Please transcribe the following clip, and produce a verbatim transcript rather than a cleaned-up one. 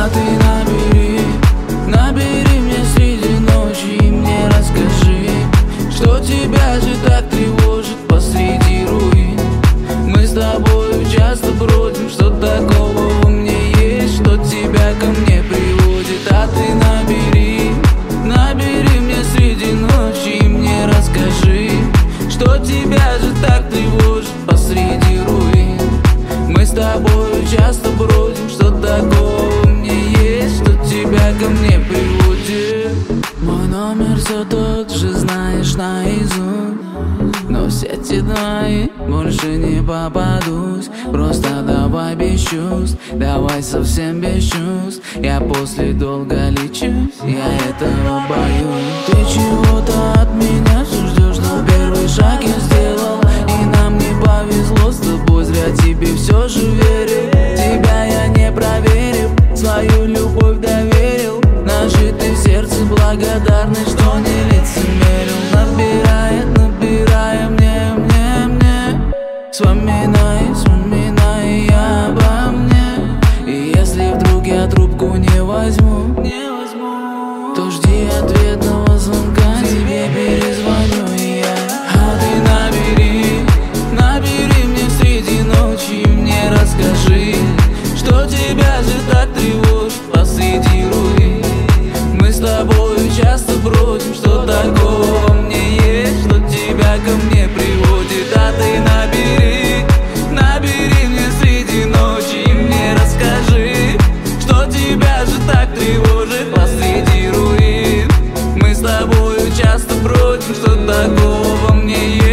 А ты набери, набери мне среди ночи и мне расскажи, что тебя же так тревожит посреди руин. Мы с тобою часто бродим, что такого во мне есть, что тебя ко мне приводит. А ты набери, набери мне среди ночи и мне расскажи, что тебя же так тревожит посреди руин. Мы с тобою часто бродим, что такого во мне есть, что тебя ко мне приводит. Мой номер все тот же, знаешь наизусть, но в сети твои больше не попадусь. Просто давай без чувств, давай совсем без чувств. Я после долго лечусь, я этого боюсь. Ты чего-то от меня все ждешь, но первый шаг я сделал, и нам не повезло с тобой, зря тебе все же верил. Тебя я не проверил, свою любовь доверил. Нажитый в сердце благодарность, что не лицемерил. Набирает, набирая мне, мне, мне. Вспоминай, вспоминай я обо мне. И если вдруг я трубку не возьму, не возьму, то жди ответного звонка, тебе перезвоню и я. А ты набери, набери мне среди ночи и мне расскажи, что тебя же так тревожит посреди руин. Мы с тобою часто бродим, что такого во мне есть, что тебя ко мне приводит. А ты набери, набери мне среди ночи и мне расскажи, что тебя же так тревожит посреди руин. Мы с тобою часто бродим, что такого во мне есть.